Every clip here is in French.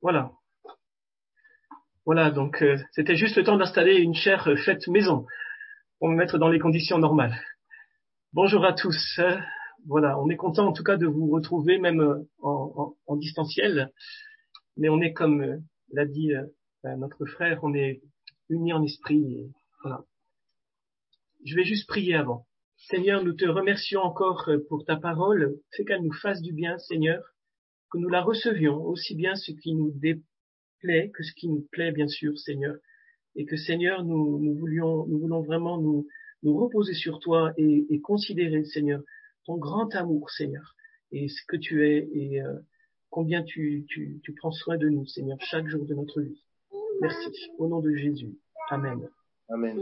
Voilà. Voilà, donc c'était juste le temps d'installer une chaire faite maison pour me mettre dans les conditions normales. Bonjour à tous. Voilà, on est content en tout cas de vous retrouver même en distanciel, mais on est comme l'a dit notre frère, on est unis en esprit. Et voilà. Je vais juste prier avant. Seigneur, nous te remercions encore pour ta parole. Fais qu'elle nous fasse du bien, Seigneur, que nous la recevions, aussi bien ce qui nous déplaît que ce qui nous plaît, bien sûr, Seigneur. Et que, Seigneur, nous voulons vraiment nous reposer sur toi et considérer, Seigneur, ton grand amour, Seigneur, et ce que tu es et combien tu prends soin de nous, Seigneur, chaque jour de notre vie. Merci. Au nom de Jésus. Amen. Amen.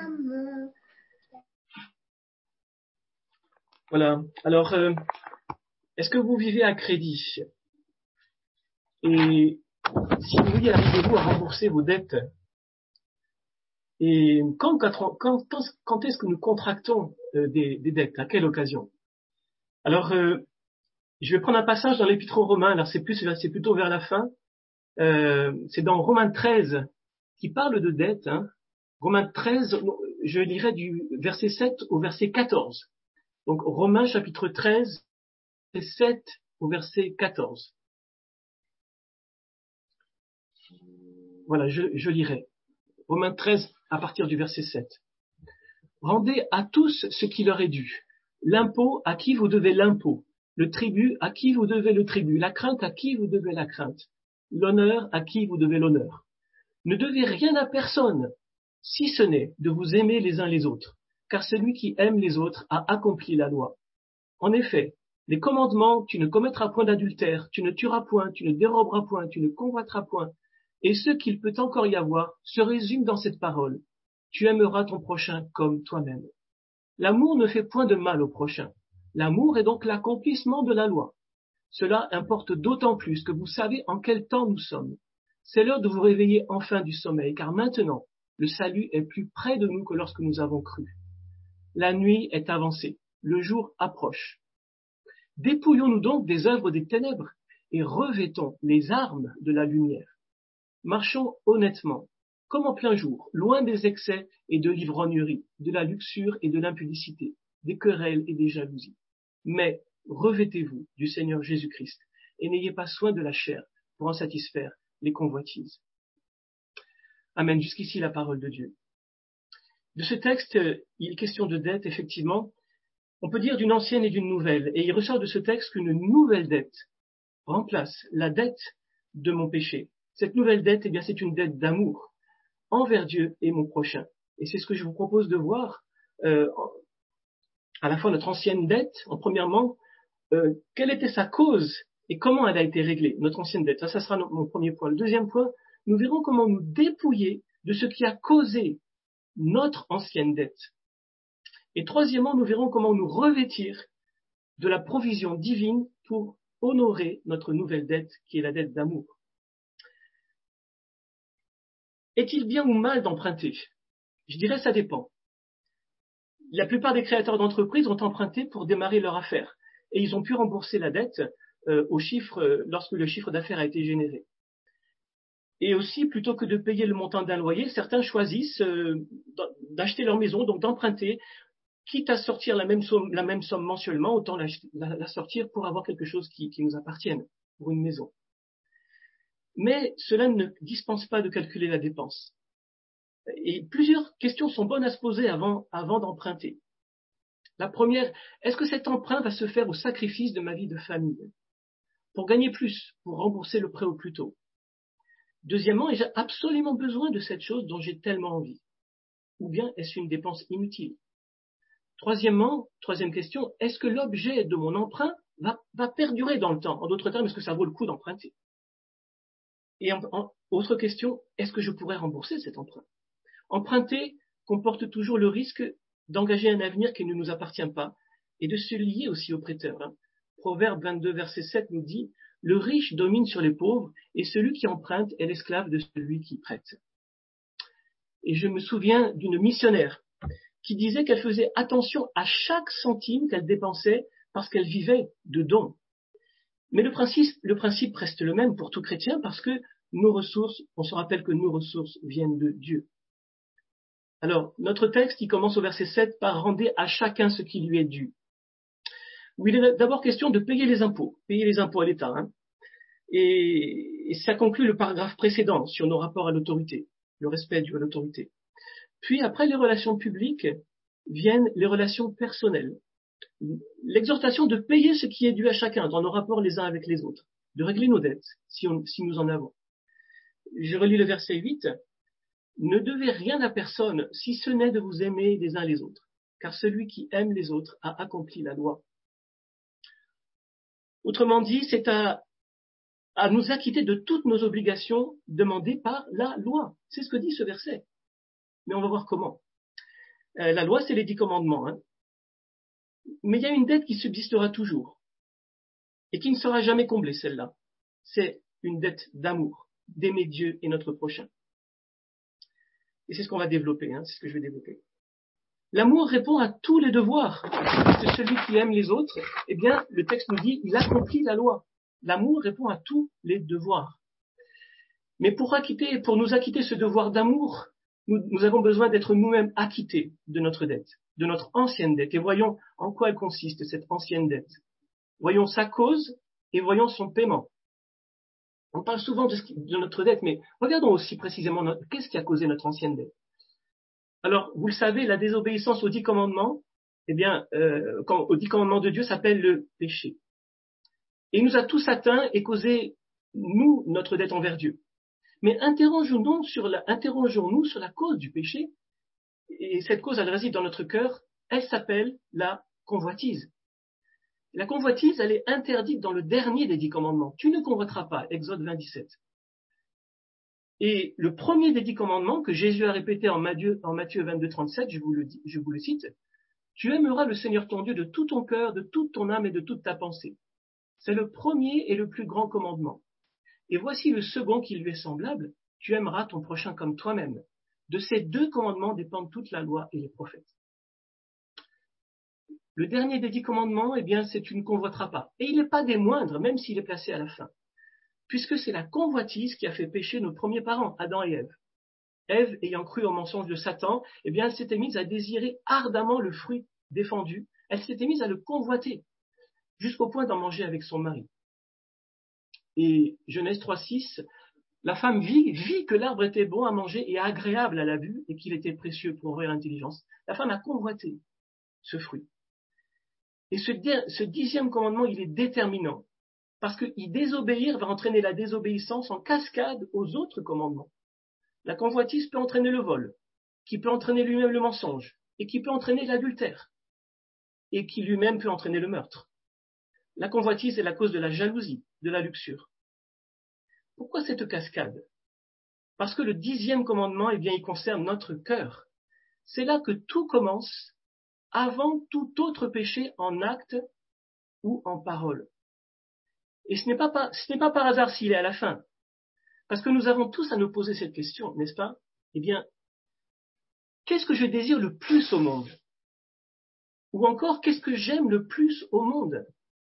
Voilà. Alors, est-ce que vous vivez à crédit? Et si oui, arrivez-vous à rembourser vos dettes? Et quand est-ce que nous contractons des dettes? À quelle occasion? Alors, je vais prendre un passage dans l'Épître aux Romains. Alors, c'est plutôt vers la fin. C'est dans Romains 13 qui parle de dette. Hein. Romains 13, je lirai du verset 7 au verset 14. Donc, Romains chapitre 13, verset 7 au verset 14. Voilà, je lirai. Romains 13 à partir du verset 7. Rendez à tous ce qui leur est dû. L'impôt à qui vous devez l'impôt. Le tribut à qui vous devez le tribut. La crainte à qui vous devez la crainte. L'honneur à qui vous devez l'honneur. Ne devez rien à personne, si ce n'est de vous aimer les uns les autres, car celui qui aime les autres a accompli la loi. En effet, les commandements, tu ne commettras point d'adultère, tu ne tueras point, tu ne déroberas point, tu ne convoiteras point, et ce qu'il peut encore y avoir se résume dans cette parole. Tu aimeras ton prochain comme toi-même. L'amour ne fait point de mal au prochain. L'amour est donc l'accomplissement de la loi. Cela importe d'autant plus que vous savez en quel temps nous sommes. C'est l'heure de vous réveiller enfin du sommeil, car maintenant, le salut est plus près de nous que lorsque nous avons cru. La nuit est avancée, le jour approche. Dépouillons-nous donc des œuvres des ténèbres et revêtons les armes de la lumière. Marchons honnêtement, comme en plein jour, loin des excès et de l'ivrognerie, de la luxure et de l'impudicité, des querelles et des jalousies. Mais revêtez-vous du Seigneur Jésus-Christ et n'ayez pas soin de la chair pour en satisfaire les convoitises. Amen. Jusqu'ici la parole de Dieu. De ce texte, il est question de dette, effectivement. On peut dire d'une ancienne et d'une nouvelle. Et il ressort de ce texte qu'une nouvelle dette remplace la dette de mon péché. Cette nouvelle dette, eh bien, c'est une dette d'amour envers Dieu et mon prochain. Et c'est ce que je vous propose de voir à la fois notre ancienne dette, en premièrement, quelle était sa cause et comment elle a été réglée, notre ancienne dette. Ça sera mon premier point. Le deuxième point, nous verrons comment nous dépouiller de ce qui a causé notre ancienne dette. Et troisièmement, nous verrons comment nous revêtir de la provision divine pour honorer notre nouvelle dette, qui est la dette d'amour. Est-il bien ou mal d'emprunter? Je dirais ça dépend. La plupart des créateurs d'entreprises ont emprunté pour démarrer leur affaire et ils ont pu rembourser la dette lorsque le chiffre d'affaires a été généré. Et aussi, plutôt que de payer le montant d'un loyer, certains choisissent d'acheter leur maison, donc d'emprunter, quitte à sortir la même somme mensuellement, autant la sortir pour avoir quelque chose qui nous appartienne, pour une maison. Mais cela ne dispense pas de calculer la dépense. Et plusieurs questions sont bonnes à se poser avant d'emprunter. La première, est-ce que cet emprunt va se faire au sacrifice de ma vie de famille, pour gagner plus, pour rembourser le prêt au plus tôt? Deuxièmement, ai-je absolument besoin de cette chose dont j'ai tellement envie? Ou bien est-ce une dépense inutile? Troisième question, est-ce que l'objet de mon emprunt va perdurer dans le temps? En d'autres termes, est-ce que ça vaut le coup d'emprunter? Et autre question, est-ce que je pourrais rembourser cet emprunt? Emprunter comporte toujours le risque d'engager un avenir qui ne nous appartient pas et de se lier aussi au prêteur. Proverbe 22, verset 7 nous dit « Le riche domine sur les pauvres et celui qui emprunte est l'esclave de celui qui prête. » Et je me souviens d'une missionnaire qui disait qu'elle faisait attention à chaque centime qu'elle dépensait parce qu'elle vivait de dons. Mais le principe reste le même pour tout chrétien parce que nos ressources, on se rappelle que nos ressources viennent de Dieu. Alors, notre texte, il commence au verset 7 par « Rendez à chacun ce qui lui est dû ». Où il est d'abord question de payer les impôts à l'État. Et ça conclut le paragraphe précédent sur nos rapports à l'autorité, le respect dû à l'autorité. Puis après les relations publiques, viennent les relations personnelles. L'exhortation de payer ce qui est dû à chacun dans nos rapports les uns avec les autres, de régler nos dettes si nous en avons. Je relis le verset 8. Ne devez rien à personne si ce n'est de vous aimer les uns les autres, car celui qui aime les autres a accompli la loi. Autrement dit, c'est à nous acquitter de toutes nos obligations demandées par la loi. C'est ce que dit ce verset. Mais on va voir comment. La loi, c'est les 10 commandements. Mais il y a une dette qui subsistera toujours et qui ne sera jamais comblée, celle-là. C'est une dette d'amour, d'aimer Dieu et notre prochain. Et c'est ce qu'on va développer, c'est ce que je vais développer. L'amour répond à tous les devoirs. De celui qui aime les autres, eh bien, le texte nous dit, il accomplit la loi. L'amour répond à tous les devoirs. Mais pour nous acquitter ce devoir d'amour, nous avons besoin d'être nous-mêmes acquittés de notre dette, de notre ancienne dette. Et voyons en quoi elle consiste, cette ancienne dette. Voyons sa cause et voyons son paiement. On parle souvent de notre dette, mais regardons aussi précisément qu'est-ce qui a causé notre ancienne dette. Alors, vous le savez, la désobéissance aux 10 commandements, aux 10 commandements de Dieu s'appelle le péché. Et il nous a tous atteints et causé, nous, notre dette envers Dieu. Mais interrogeons-nous sur la cause du péché. Et cette cause, elle réside dans notre cœur. Elle s'appelle la convoitise. La convoitise, elle est interdite dans le dernier des 10 commandements. Tu ne convoiteras pas, Exode 20, 17. Et le premier des 10 commandements que Jésus a répété en Matthieu 22, 37, je vous le cite, tu aimeras le Seigneur ton Dieu de tout ton cœur, de toute ton âme et de toute ta pensée. C'est le premier et le plus grand commandement. Et voici le second qui lui est semblable, tu aimeras ton prochain comme toi-même. De ces 2 commandements dépendent toute la loi et les prophètes. Le dernier des 10 commandements, eh bien, c'est tu ne convoiteras pas. Et il n'est pas des moindres, même s'il est placé à la fin. Puisque c'est la convoitise qui a fait pécher nos premiers parents, Adam et Ève. Ève, ayant cru au mensonge de Satan, eh bien, elle s'était mise à désirer ardemment le fruit défendu. Elle s'était mise à le convoiter, jusqu'au point d'en manger avec son mari. Et Genèse 3.6, la femme vit que l'arbre était bon à manger et agréable à la vue et qu'il était précieux pour ouvrir l'intelligence. La femme a convoité ce fruit. Et ce 10e commandement, il est déterminant. Parce que y désobéir va entraîner la désobéissance en cascade aux autres commandements. La convoitise peut entraîner le vol, qui peut entraîner lui-même le mensonge, et qui peut entraîner l'adultère, et qui lui-même peut entraîner le meurtre. La convoitise est la cause de la jalousie, de la luxure. Pourquoi cette cascade? Parce que le 10e commandement, eh bien, il concerne notre cœur. C'est là que tout commence, avant tout autre péché en acte ou en parole. Et ce n'est pas par hasard s'il est à la fin. Parce que nous avons tous à nous poser cette question, n'est-ce pas? Eh bien, qu'est-ce que je désire le plus au monde? Ou encore, qu'est-ce que j'aime le plus au monde?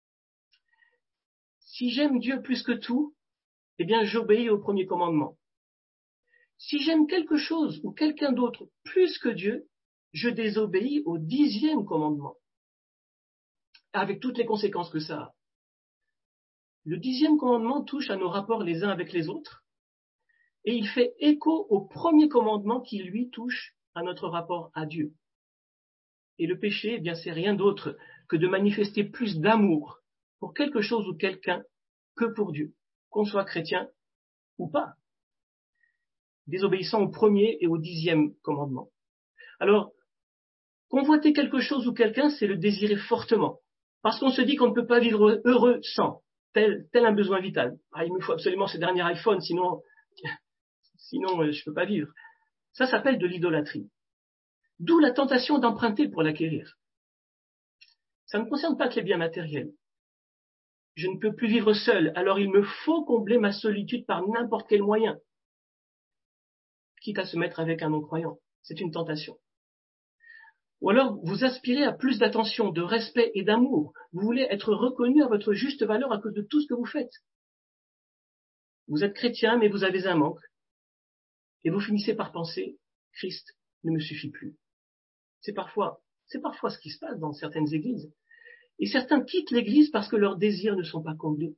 Si j'aime Dieu plus que tout, eh bien, j'obéis au premier commandement. Si j'aime quelque chose ou quelqu'un d'autre plus que Dieu, je désobéis au 10e commandement. Avec toutes les conséquences que ça a. Le 10e commandement touche à nos rapports les uns avec les autres, et il fait écho au premier commandement qui, lui, touche à notre rapport à Dieu. Et le péché, eh bien, c'est rien d'autre que de manifester plus d'amour pour quelque chose ou quelqu'un que pour Dieu, qu'on soit chrétien ou pas, désobéissant au premier et au 10e commandement. Alors, convoiter quelque chose ou quelqu'un, c'est le désirer fortement, parce qu'on se dit qu'on ne peut pas vivre heureux sans, tel un besoin vital. Il me faut absolument ce dernier iPhone, sinon je ne peux pas vivre. Ça s'appelle de l'idolâtrie. D'où la tentation d'emprunter pour l'acquérir. Ça ne concerne pas que les biens matériels. Je ne peux plus vivre seul, alors il me faut combler ma solitude par n'importe quel moyen, quitte à se mettre avec un non-croyant. C'est une tentation. Ou alors, vous aspirez à plus d'attention, de respect et d'amour. Vous voulez être reconnu à votre juste valeur à cause de tout ce que vous faites. Vous êtes chrétien, mais vous avez un manque. Et vous finissez par penser, Christ ne me suffit plus. C'est parfois ce qui se passe dans certaines églises. Et certains quittent l'église parce que leurs désirs ne sont pas comblés.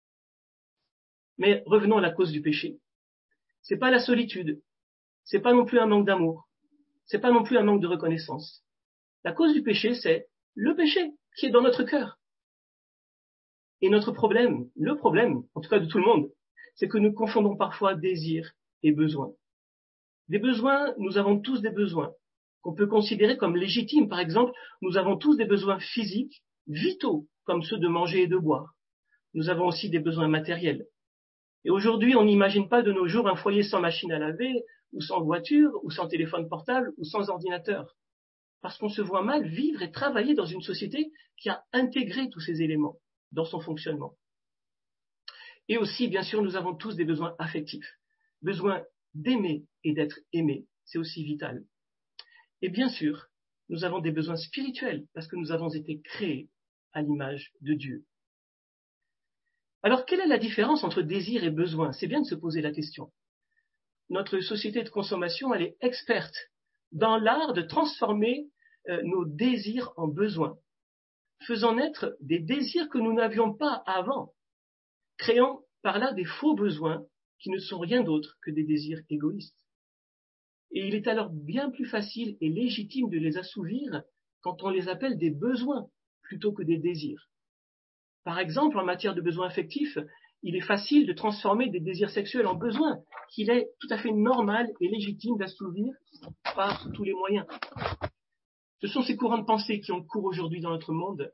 Mais revenons à la cause du péché. C'est pas la solitude. C'est pas non plus un manque d'amour. C'est pas non plus un manque de reconnaissance. La cause du péché, c'est le péché qui est dans notre cœur. Et notre problème, le problème, en tout cas de tout le monde, c'est que nous confondons parfois désir et besoin. Des besoins, nous avons tous des besoins qu'on peut considérer comme légitimes. Par exemple, nous avons tous des besoins physiques, vitaux, comme ceux de manger et de boire. Nous avons aussi des besoins matériels. Et aujourd'hui, on n'imagine pas de nos jours un foyer sans machine à laver, ou sans voiture, ou sans téléphone portable, ou sans ordinateur. Parce qu'on se voit mal vivre et travailler dans une société qui a intégré tous ces éléments dans son fonctionnement. Et aussi, bien sûr, nous avons tous des besoins affectifs. Besoin d'aimer et d'être aimé, c'est aussi vital. Et bien sûr, nous avons des besoins spirituels parce que nous avons été créés à l'image de Dieu. Alors, quelle est la différence entre désir et besoin? C'est bien de se poser la question. Notre société de consommation, elle est experte dans l'art de transformer nos désirs en besoins, faisant naître des désirs que nous n'avions pas avant, créant par là des faux besoins qui ne sont rien d'autre que des désirs égoïstes. Et il est alors bien plus facile et légitime de les assouvir quand on les appelle des besoins plutôt que des désirs. Par exemple, en matière de besoins affectifs, il est facile de transformer des désirs sexuels en besoins qu'il est tout à fait normal et légitime d'assouvir par tous les moyens. Ce sont ces courants de pensée qui ont cours aujourd'hui dans notre monde.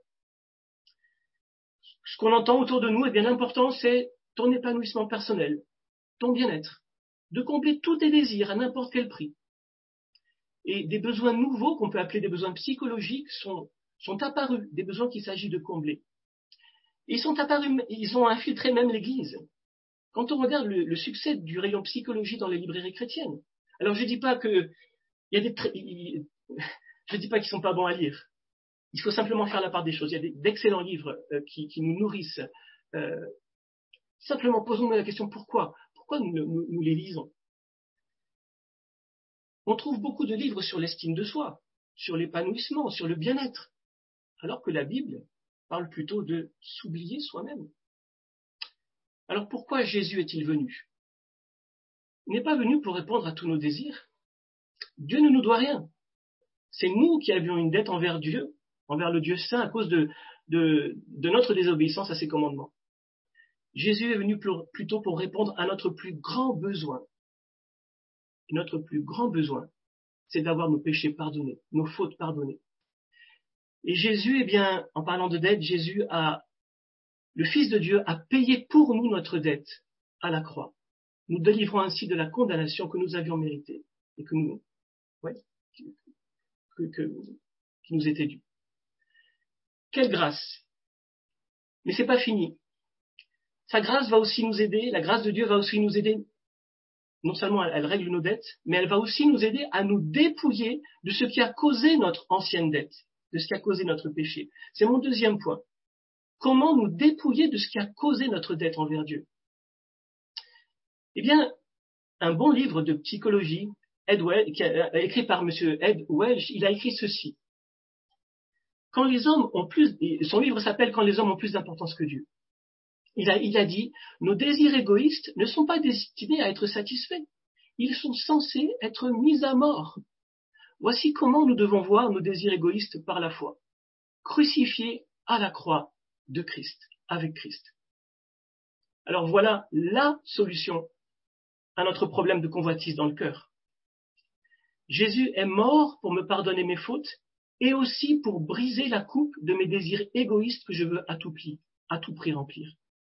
Ce qu'on entend autour de nous, eh bien, l'important, c'est ton épanouissement personnel, ton bien-être, de combler tous tes désirs à n'importe quel prix. Et des besoins nouveaux, qu'on peut appeler des besoins psychologiques, sont apparus, des besoins qu'il s'agit de combler. Ils sont apparus, ils ont infiltré même l'Église. Quand on regarde le succès du rayon psychologie dans les librairies chrétiennes, alors je dis pas que il y a je dis pas qu'ils sont pas bons à lire. Il faut simplement faire la part des choses. Il y a d'excellents livres qui nous nourrissent. Simplement posons-nous la question pourquoi nous les lisons. On trouve beaucoup de livres sur l'estime de soi, sur l'épanouissement, sur le bien-être, alors que la Bible parle plutôt de s'oublier soi-même. Alors pourquoi Jésus est-il venu? Il n'est pas venu pour répondre à tous nos désirs. Dieu ne nous doit rien. C'est nous qui avions une dette envers Dieu, envers le Dieu saint, à cause de notre désobéissance à ses commandements. Jésus est venu plutôt pour répondre à notre plus grand besoin. Et notre plus grand besoin, c'est d'avoir nos péchés pardonnés, nos fautes pardonnées. Et Jésus, eh bien, en parlant de dette, le Fils de Dieu a payé pour nous notre dette à la croix, nous délivrant ainsi de la condamnation que nous avions méritée et qui nous était due. Quelle grâce! Mais c'est pas fini. Sa grâce va aussi nous aider, la grâce de Dieu va aussi nous aider. Non seulement elle règle nos dettes, mais elle va aussi nous aider à nous dépouiller de ce qui a causé notre ancienne dette, de ce qui a causé notre péché. C'est mon deuxième point. Comment nous dépouiller de ce qui a causé notre dette envers Dieu? Eh bien, un bon livre de psychologie, écrit par monsieur Ed Welch, il a écrit ceci. Son livre s'appelle Quand les hommes ont plus d'importance que Dieu. Il a dit, nos désirs égoïstes ne sont pas destinés à être satisfaits. Ils sont censés être mis à mort. Voici comment nous devons voir nos désirs égoïstes par la foi. Crucifiés à la croix de Christ, avec Christ. Alors voilà la solution à notre problème de convoitise dans le cœur. Jésus est mort pour me pardonner mes fautes et aussi pour briser la coupe de mes désirs égoïstes que je veux à tout prix remplir.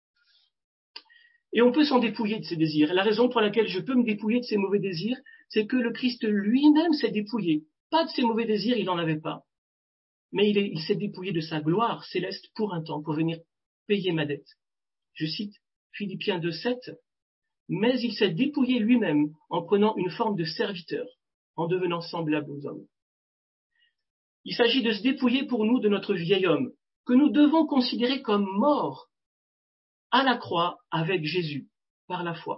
Et on peut s'en dépouiller de ces désirs. Et la raison pour laquelle je peux me dépouiller de ces mauvais désirs, c'est que le Christ lui-même s'est dépouillé. Pas de ces mauvais désirs, il n'en avait pas. Mais il s'est dépouillé de sa gloire céleste pour un temps, pour venir payer ma dette. Je cite Philippiens 2,7. Mais il s'est dépouillé lui-même en prenant une forme de serviteur, en devenant semblable aux hommes. Il s'agit de se dépouiller pour nous de notre vieil homme, que nous devons considérer comme mort à la croix avec Jésus, par la foi.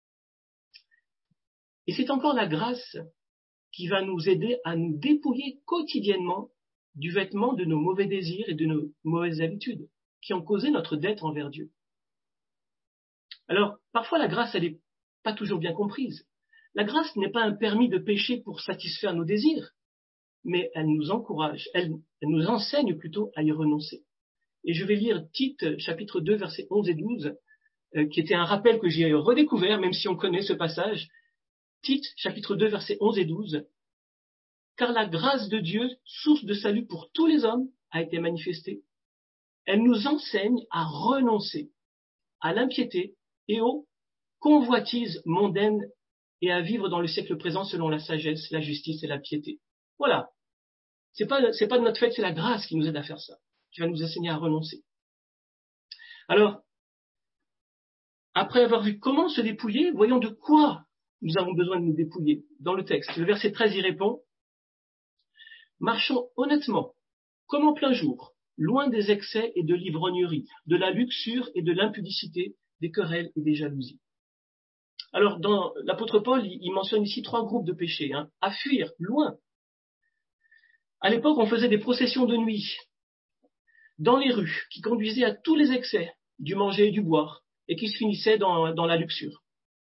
Et c'est encore la grâce qui va nous aider à nous dépouiller quotidiennement du vêtement de nos mauvais désirs et de nos mauvaises habitudes qui ont causé notre dette envers Dieu. Alors, parfois la grâce, elle n'est pas toujours bien comprise. La grâce n'est pas un permis de pécher pour satisfaire nos désirs, mais elle nous encourage, elle nous enseigne plutôt à y renoncer. Et je vais lire Tite, chapitre 2, versets 11 et 12, qui était un rappel que j'ai redécouvert, même si on connaît ce passage. Tite, chapitre 2, versets 11 et 12. Car la grâce de Dieu, source de salut pour tous les hommes, a été manifestée. Elle nous enseigne à renoncer à l'impiété et aux convoitises mondaines et à vivre dans le siècle présent selon la sagesse, la justice et la piété. Voilà. C'est pas de notre fait, c'est la grâce qui nous aide à faire ça, qui va nous enseigner à renoncer. Alors, après avoir vu comment se dépouiller, voyons de quoi nous avons besoin de nous dépouiller. Dans le texte, le verset 13 y répond: marchons honnêtement, comme en plein jour, loin des excès et de l'ivrognerie, de la luxure et de l'impudicité, des querelles et des jalousies. Alors, dans l'apôtre Paul, il mentionne ici 3 groupes de péchés, à fuir, loin. À l'époque, on faisait des processions de nuit dans les rues qui conduisaient à tous les excès du manger et du boire et qui se finissaient dans la luxure.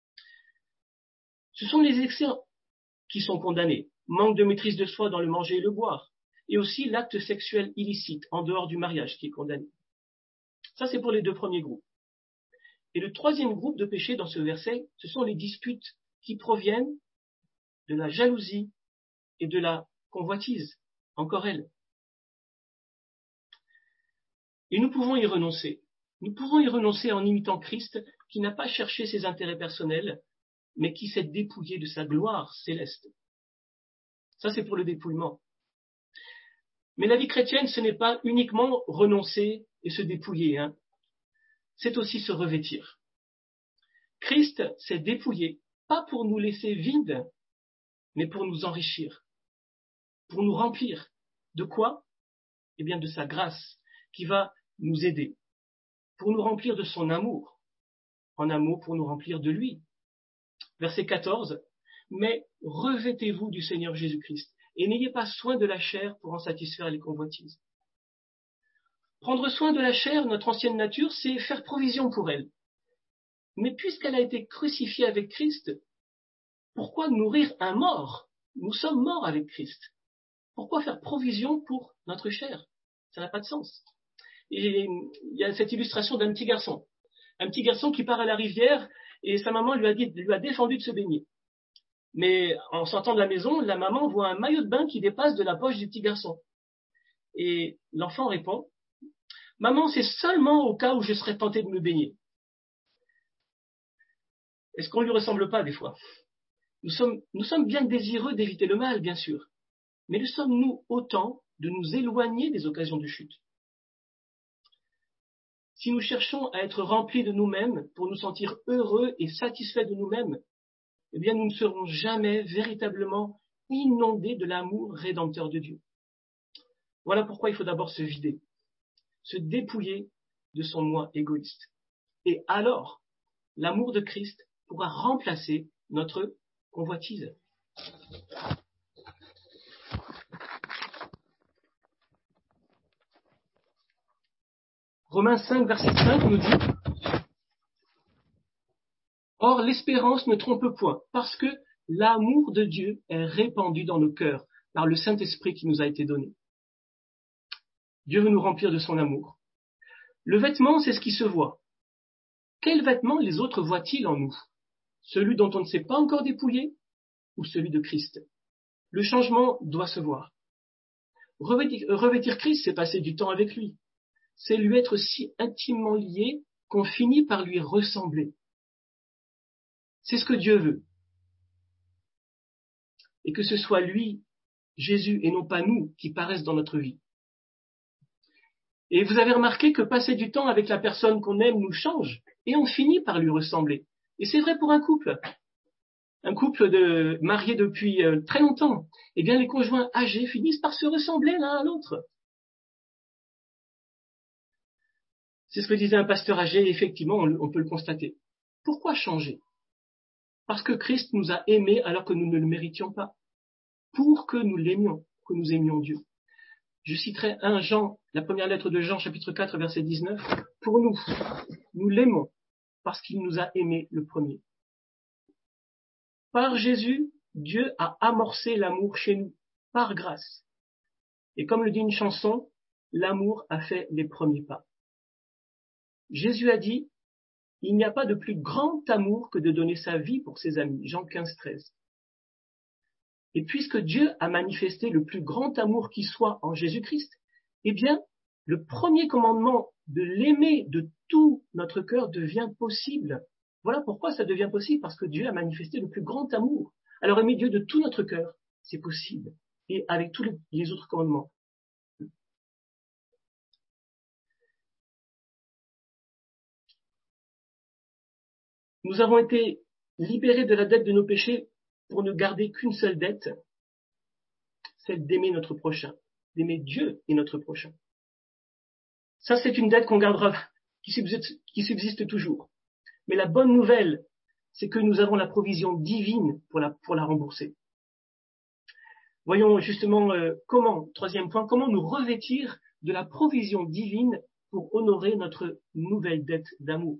Ce sont les excès qui sont condamnés. Manque de maîtrise de soi dans le manger et le boire. Et aussi l'acte sexuel illicite en dehors du mariage qui est condamné. Ça, c'est pour les 2 premiers groupes. Et le 3e groupe de péchés dans ce verset, ce sont les disputes qui proviennent de la jalousie et de la convoitise. Encore elles. Et nous pouvons y renoncer. Nous pouvons y renoncer en imitant Christ qui n'a pas cherché ses intérêts personnels, mais qui s'est dépouillé de sa gloire céleste. Ça, c'est pour le dépouillement. Mais la vie chrétienne, ce n'est pas uniquement renoncer et se dépouiller. C'est aussi se revêtir. Christ s'est dépouillé, pas pour nous laisser vides, mais pour nous enrichir, pour nous remplir. De quoi? Eh bien, de sa grâce, qui va nous aider, pour nous remplir de son amour, en amour pour nous remplir de lui. Verset 14, mais revêtez-vous du Seigneur Jésus-Christ, et n'ayez pas soin de la chair pour en satisfaire les convoitises. Prendre soin de la chair, notre ancienne nature, c'est faire provision pour elle. Mais puisqu'elle a été crucifiée avec Christ, pourquoi nourrir un mort? Nous sommes morts avec Christ. Pourquoi faire provision pour notre chair? Ça n'a pas de sens. Et il y a cette illustration d'un petit garçon. Un petit garçon qui part à la rivière et sa maman lui a défendu de se baigner. Mais en sortant de la maison, la maman voit un maillot de bain qui dépasse de la poche du petit garçon. Et l'enfant répond: maman, c'est seulement au cas où je serais tenté de me baigner. Est-ce qu'on ne lui ressemble pas des fois? Nous sommes bien désireux d'éviter le mal, bien sûr. Mais le sommes-nous autant de nous éloigner des occasions de chute? Si nous cherchons à être remplis de nous-mêmes pour nous sentir heureux et satisfaits de nous-mêmes, eh bien nous ne serons jamais véritablement inondés de l'amour rédempteur de Dieu. Voilà pourquoi il faut d'abord se vider, se dépouiller de son moi égoïste. Et alors, l'amour de Christ pourra remplacer notre convoitise. Romains 5, verset 5 nous dit: or, l'espérance ne trompe point, parce que l'amour de Dieu est répandu dans nos cœurs par le Saint-Esprit qui nous a été donné. Dieu veut nous remplir de son amour. Le vêtement, c'est ce qui se voit. Quel vêtement les autres voient-ils en nous? Celui dont on ne s'est pas encore dépouillé ou celui de Christ? Le changement doit se voir. Revêtir Christ, c'est passer du temps avec lui. C'est lui être si intimement lié qu'on finit par lui ressembler. C'est ce que Dieu veut. Et que ce soit lui, Jésus, et non pas nous, qui paraissent dans notre vie. Et vous avez remarqué que passer du temps avec la personne qu'on aime nous change, et on finit par lui ressembler. Et c'est vrai pour un couple. un couple de mariés depuis très longtemps, eh bien les conjoints âgés finissent par se ressembler l'un à l'autre. C'est ce que disait un pasteur âgé, et effectivement, on peut le constater. Pourquoi changer? Parce que Christ nous a aimés alors que nous ne le méritions pas, pour que nous l'aimions, que nous aimions Dieu. Je citerai 1 Jean, la première lettre de Jean, chapitre 4, verset 19. Pour nous l'aimons parce qu'il nous a aimés le premier. Par Jésus, Dieu a amorcé l'amour chez nous, par grâce. Et comme le dit une chanson, l'amour a fait les premiers pas. Jésus a dit, il n'y a pas de plus grand amour que de donner sa vie pour ses amis. Jean 15, 13. Et puisque Dieu a manifesté le plus grand amour qui soit en Jésus-Christ, eh bien, le premier commandement de l'aimer de tout notre cœur devient possible. Voilà pourquoi ça devient possible, parce que Dieu a manifesté le plus grand amour. Alors aimer Dieu de tout notre cœur, c'est possible. Et avec tous les autres commandements. Nous avons été libérés de la dette de nos péchés pour ne garder qu'une seule dette, celle d'aimer notre prochain, d'aimer Dieu et notre prochain. Ça, c'est une dette qu'on gardera, qui subsiste toujours. Mais la bonne nouvelle, c'est que nous avons la provision divine pour la rembourser. Voyons justement troisième point, comment nous revêtir de la provision divine pour honorer notre nouvelle dette d'amour.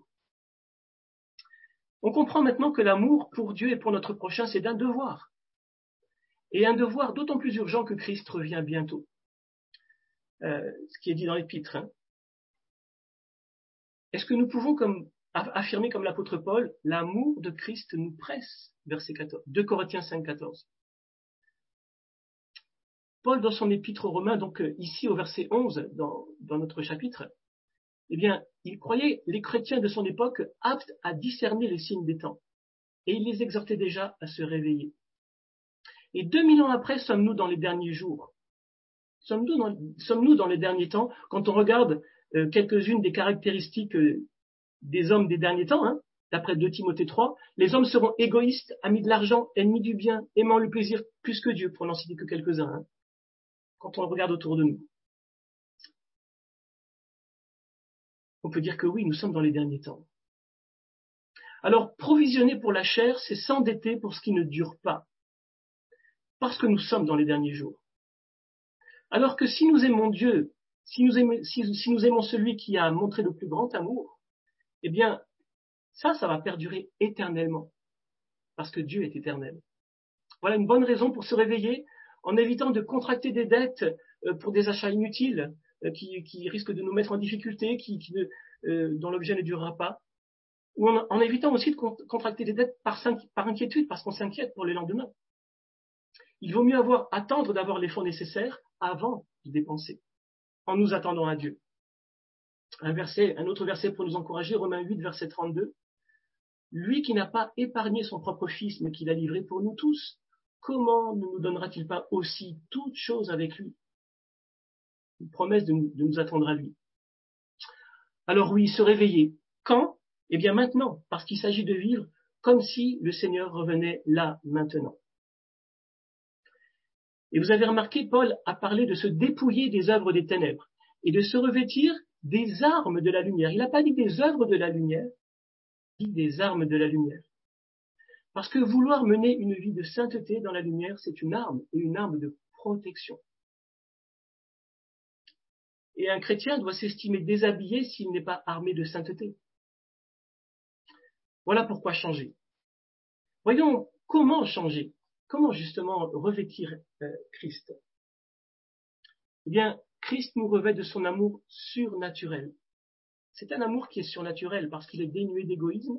On comprend maintenant que l'amour pour Dieu et pour notre prochain, c'est d'un devoir. Et un devoir d'autant plus urgent que Christ revient bientôt. Ce qui est dit dans l'Épître. Est-ce que nous pouvons affirmer comme l'apôtre Paul, l'amour de Christ nous presse, verset 14, 2 Corinthiens 5, 14. Paul, dans son épître aux Romains, donc ici au verset 11, dans notre chapitre, eh bien, il croyait les chrétiens de son époque aptes à discerner les signes des temps. Et il les exhortait déjà à se réveiller. Et 2000 ans après, sommes-nous dans les derniers jours? Sommes-nous dans les derniers temps, quand on regarde quelques-unes des caractéristiques des hommes des derniers temps, d'après 2 Timothée 3, les hommes seront égoïstes, amis de l'argent, ennemis du bien, aimant le plaisir plus que Dieu, pour n'en citer que quelques-uns, quand on regarde autour de nous. On peut dire que oui, nous sommes dans les derniers temps. Alors, provisionner pour la chair, c'est s'endetter pour ce qui ne dure pas, parce que nous sommes dans les derniers jours. Alors que si nous aimons Dieu, si nous aimons celui qui a montré le plus grand amour, eh bien, ça va perdurer éternellement, parce que Dieu est éternel. Voilà une bonne raison pour se réveiller, en évitant de contracter des dettes pour des achats inutiles, qui risquent de nous mettre en difficulté, dont l'objet ne durera pas, ou en évitant aussi de contracter des dettes par inquiétude, parce qu'on s'inquiète pour les lendemains. Il vaut mieux attendre d'avoir les fonds nécessaires avant de dépenser, en nous attendant à Dieu. Un autre verset pour nous encourager, Romains 8, verset 32. Lui qui n'a pas épargné son propre fils, mais qui l'a livré pour nous tous, comment ne nous donnera-t-il pas aussi toutes choses avec lui? Une promesse de nous attendre à lui. Alors oui, se réveiller. Quand? Eh bien maintenant, parce qu'il s'agit de vivre comme si le Seigneur revenait là, maintenant. Et vous avez remarqué, Paul a parlé de se dépouiller des œuvres des ténèbres et de se revêtir des armes de la lumière. Il n'a pas dit des œuvres de la lumière, il dit des armes de la lumière. Parce que vouloir mener une vie de sainteté dans la lumière, c'est une arme, et une arme de protection. Et un chrétien doit s'estimer déshabillé s'il n'est pas armé de sainteté. Voilà pourquoi changer. Voyons comment changer, comment justement revêtir Christ. Eh bien, Christ nous revêt de son amour surnaturel. C'est un amour qui est surnaturel parce qu'il est dénué d'égoïsme.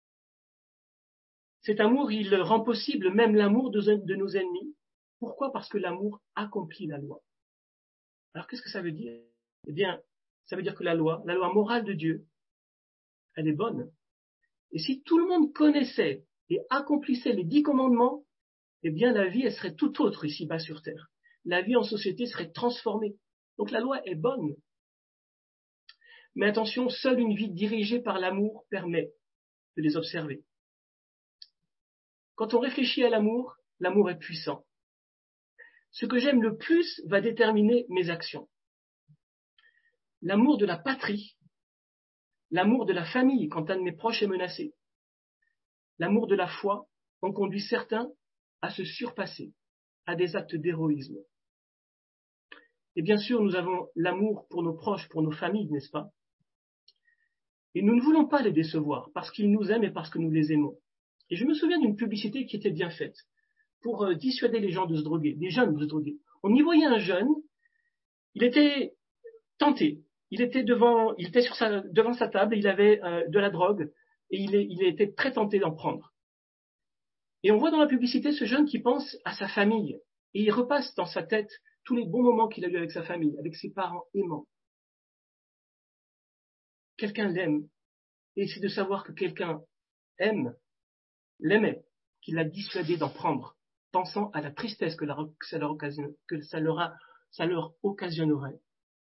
Cet amour, il rend possible même l'amour de nos ennemis. Pourquoi? Parce que l'amour accomplit la loi. Alors, qu'est-ce que ça veut dire? Eh bien, ça veut dire que la loi morale de Dieu, elle est bonne. Et si tout le monde connaissait et accomplissait les 10 commandements, eh bien, la vie, elle serait tout autre ici-bas sur terre. La vie en société serait transformée. Donc, la loi est bonne. Mais attention, seule une vie dirigée par l'amour permet de les observer. Quand on réfléchit à l'amour, l'amour est puissant. Ce que j'aime le plus va déterminer mes actions. L'amour de la patrie, l'amour de la famille quand un de mes proches est menacé, l'amour de la foi ont conduit certains à se surpasser, à des actes d'héroïsme. Et bien sûr, nous avons l'amour pour nos proches, pour nos familles, n'est-ce pas? Et nous ne voulons pas les décevoir parce qu'ils nous aiment et parce que nous les aimons. Et je me souviens d'une publicité qui était bien faite pour dissuader les gens de se droguer, des jeunes de se droguer. On y voyait un jeune, il était tenté, il était devant sa table, il avait de la drogue et il était très tenté d'en prendre. Et on voit dans la publicité ce jeune qui pense à sa famille et il repasse dans sa tête tous les bons moments qu'il a eu avec sa famille, avec ses parents aimants. Quelqu'un l'aime et c'est de savoir que quelqu'un l'aimait, qu'il l'a dissuadé d'en prendre, pensant à la tristesse que ça leur occasionnerait.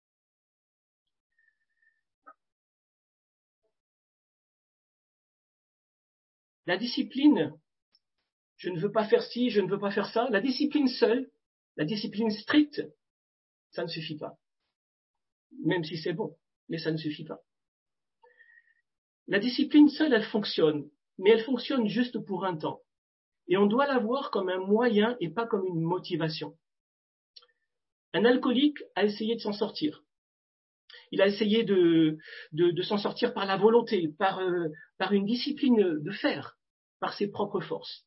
La discipline, je ne veux pas faire ci, je ne veux pas faire ça, la discipline seule, la discipline stricte, ça ne suffit pas. Même si c'est bon, mais ça ne suffit pas. La discipline seule, elle fonctionne, mais elle fonctionne juste pour un temps. Et on doit la voir comme un moyen et pas comme une motivation. Un alcoolique a essayé de s'en sortir. Il a essayé de s'en sortir par la volonté, par une discipline de fer, par ses propres forces.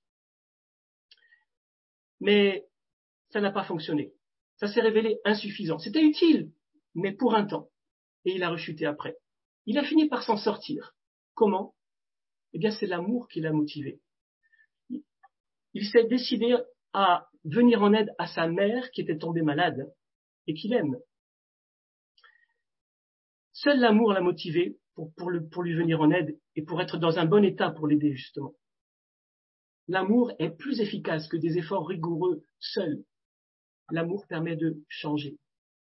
Mais ça n'a pas fonctionné. Ça s'est révélé insuffisant. C'était utile, mais pour un temps. Et il a rechuté après. Il a fini par s'en sortir. Comment? Eh bien, c'est l'amour qui l'a motivé. Il s'est décidé à venir en aide à sa mère qui était tombée malade et qu'il aime. Seul l'amour l'a motivé pour lui venir en aide et pour être dans un bon état pour l'aider justement. L'amour est plus efficace que des efforts rigoureux seuls. L'amour permet de changer.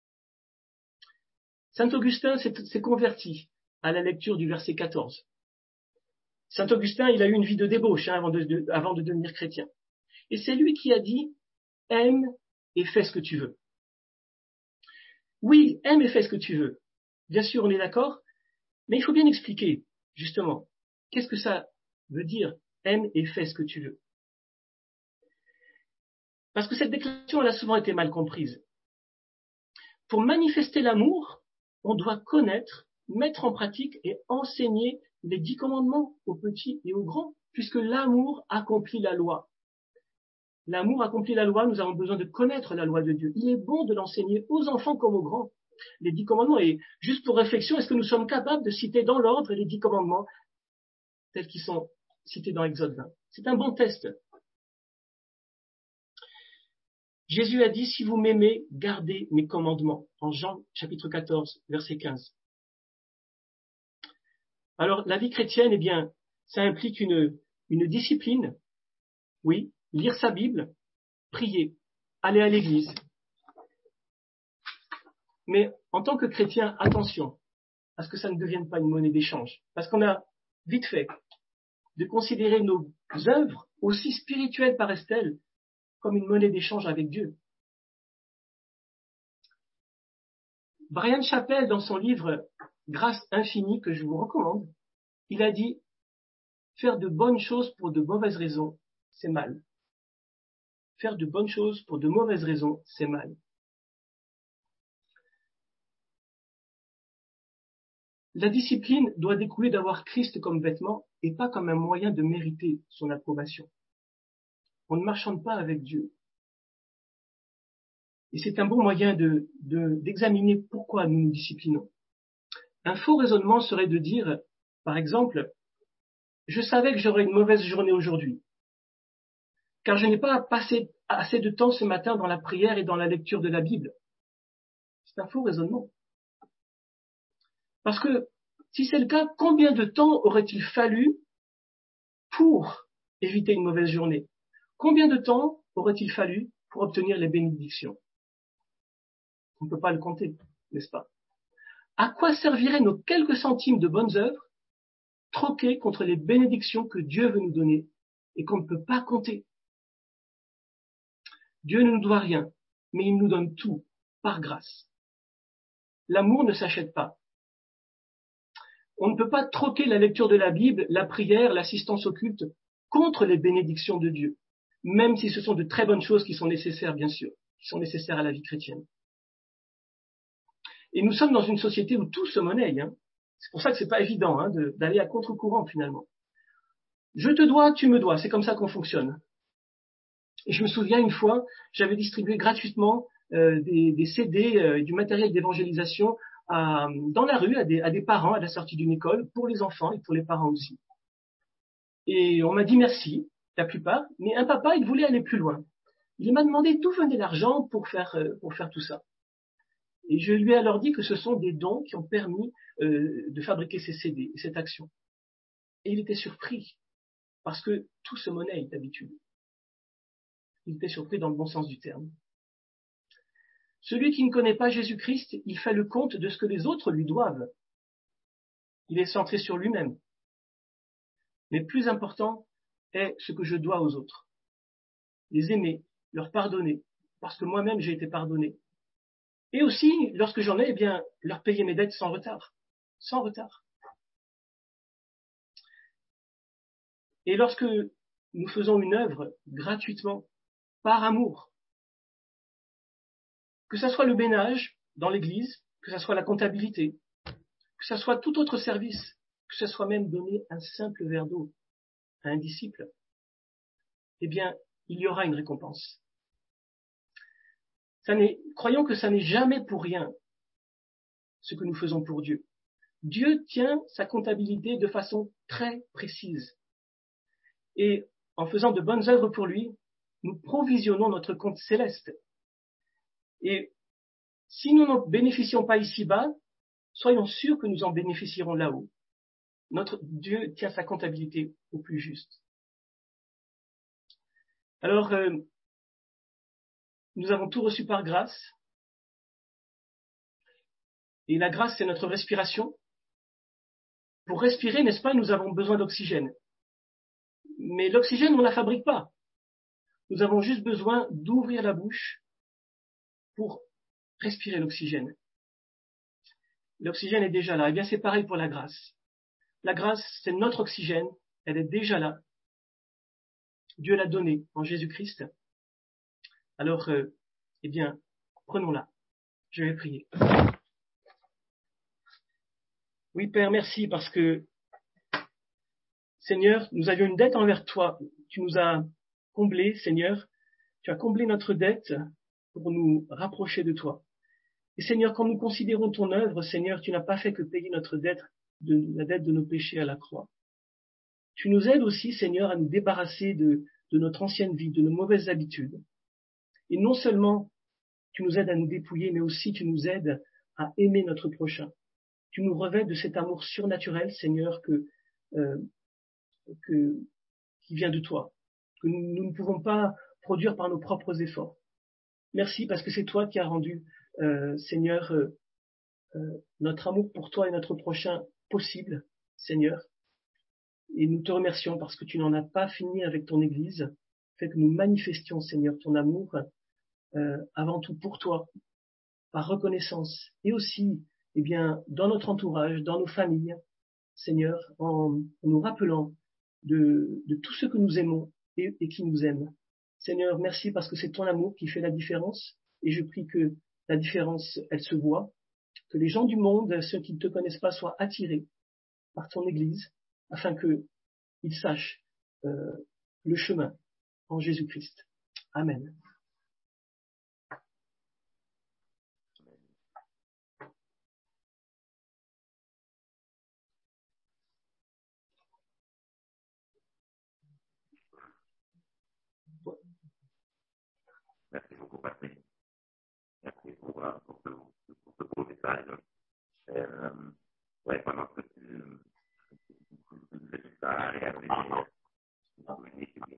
Saint Augustin s'est converti à la lecture du verset 14. Saint Augustin, il a eu une vie de débauche avant de devenir chrétien. Et c'est lui qui a dit « Aime et fais ce que tu veux ». Oui, aime et fais ce que tu veux. Bien sûr, on est d'accord, mais il faut bien expliquer, justement, qu'est-ce que ça veut dire « aime et fais ce que tu veux ». Parce que cette déclaration, elle a souvent été mal comprise. Pour manifester l'amour, on doit connaître, mettre en pratique et enseigner les 10 commandements aux petits et aux grands, puisque l'amour accomplit la loi. L'amour accomplit la loi, nous avons besoin de connaître la loi de Dieu. Il est bon de l'enseigner aux enfants comme aux grands. Les 10 commandements. Et juste pour réflexion, est-ce que nous sommes capables de citer dans l'ordre les 10 commandements tels qu'ils sont cités dans Exode 20? C'est un bon test. Jésus a dit, si vous m'aimez, gardez mes commandements. En Jean chapitre 14, verset 15. Alors, la vie chrétienne, eh bien, ça implique une discipline. Oui, lire sa Bible, prier, aller à l'église. Mais en tant que chrétien, attention à ce que ça ne devienne pas une monnaie d'échange. Parce qu'on a vite fait de considérer nos œuvres, aussi spirituelles paraissent-elles, comme une monnaie d'échange avec Dieu. Brian Chappell, dans son livre Grâce infinie, que je vous recommande, il a dit « Faire de bonnes choses pour de mauvaises raisons, c'est mal. Faire de bonnes choses pour de mauvaises raisons, c'est mal. » La discipline doit découler d'avoir Christ comme vêtement et pas comme un moyen de mériter son approbation. On ne marchande pas avec Dieu. Et c'est un bon moyen d'examiner pourquoi nous nous disciplinons. Un faux raisonnement serait de dire, par exemple, je savais que j'aurais une mauvaise journée aujourd'hui, car je n'ai pas passé assez de temps ce matin dans la prière et dans la lecture de la Bible. C'est un faux raisonnement. Parce que si c'est le cas, combien de temps aurait-il fallu pour éviter une mauvaise journée? Combien de temps aurait-il fallu pour obtenir les bénédictions? On ne peut pas le compter, n'est-ce pas? À quoi serviraient nos quelques centimes de bonnes œuvres troqués contre les bénédictions que Dieu veut nous donner et qu'on ne peut pas compter. Dieu ne nous doit rien, mais il nous donne tout, par grâce. L'amour ne s'achète pas. On ne peut pas troquer la lecture de la Bible, la prière, l'assistance au culte contre les bénédictions de Dieu, même si ce sont de très bonnes choses qui sont nécessaires, bien sûr, qui sont nécessaires à la vie chrétienne. Et nous sommes dans une société où tout se monnaie. C'est pour ça que c'est pas évident d'aller à contre-courant finalement. Je te dois, tu me dois, c'est comme ça qu'on fonctionne. Et je me souviens une fois, j'avais distribué gratuitement des CD, du matériel d'évangélisation dans la rue à des parents à la sortie d'une école, pour les enfants et pour les parents aussi. Et on m'a dit merci, la plupart, mais un papa, il voulait aller plus loin. Il m'a demandé d'où venait l'argent pour faire tout ça. Et je lui ai alors dit que ce sont des dons qui ont permis de fabriquer ces CD, cette action. Et il était surpris, parce que tout se monnaie d'habitude. Il était surpris dans le bon sens du terme. Celui qui ne connaît pas Jésus-Christ, il fait le compte de ce que les autres lui doivent. Il est centré sur lui-même. Mais plus important est ce que je dois aux autres. Les aimer, leur pardonner, parce que moi-même j'ai été pardonné. Et aussi, lorsque j'en ai, leur payer mes dettes sans retard. Sans retard. Et lorsque nous faisons une œuvre gratuitement, par amour, que ça soit le ménage dans l'église, que ça soit la comptabilité, que ça soit tout autre service, que ça soit même donner un simple verre d'eau à un disciple, il y aura une récompense. Croyons que ça n'est jamais pour rien ce que nous faisons pour Dieu. Dieu tient sa comptabilité de façon très précise. Et en faisant de bonnes œuvres pour lui, nous provisionnons notre compte céleste. Et si nous n'en bénéficions pas ici-bas, soyons sûrs que nous en bénéficierons là-haut. Notre Dieu tient sa comptabilité au plus juste. Alors, nous avons tout reçu par grâce. Et la grâce, c'est notre respiration. Pour respirer, n'est-ce pas, nous avons besoin d'oxygène. Mais l'oxygène, on ne la fabrique pas. Nous avons juste besoin d'ouvrir la bouche pour respirer l'oxygène. L'oxygène est déjà là. C'est pareil pour la grâce. La grâce, c'est notre oxygène. Elle est déjà là. Dieu l'a donnée en Jésus-Christ. Alors, prenons-la. Je vais prier. Oui, Père, merci parce que, Seigneur, nous avions une dette envers toi. Tu nous as comblés, Seigneur. Tu as comblé notre dette pour nous rapprocher de toi. Et Seigneur, quand nous considérons ton œuvre, Seigneur, tu n'as pas fait que payer notre dette, la dette de nos péchés à la croix. Tu nous aides aussi, Seigneur, à nous débarrasser de notre ancienne vie, de nos mauvaises habitudes. Et non seulement tu nous aides à nous dépouiller, mais aussi tu nous aides à aimer notre prochain. Tu nous revêts de cet amour surnaturel, Seigneur, qui vient de toi, que nous ne pouvons pas produire par nos propres efforts. Merci parce que c'est toi qui as rendu, Seigneur, notre amour pour toi et notre prochain possible, Seigneur. Et nous te remercions parce que tu n'en as pas fini avec ton Église. Fais que nous manifestions, Seigneur, ton amour avant tout pour toi, par reconnaissance, et aussi, dans notre entourage, dans nos familles, Seigneur, en nous rappelant de tout ce que nous aimons et qui nous aime. Seigneur, merci parce que c'est ton amour qui fait la différence, et je prie que la différence, elle se voit, que les gens du monde, ceux qui ne te connaissent pas, soient attirés par ton Église, afin qu'ils sachent le chemin en Jésus-Christ. Amen. Merci beaucoup, Patrick. Merci pour ce beau message. Pendant que tu nous as réalisé une équipe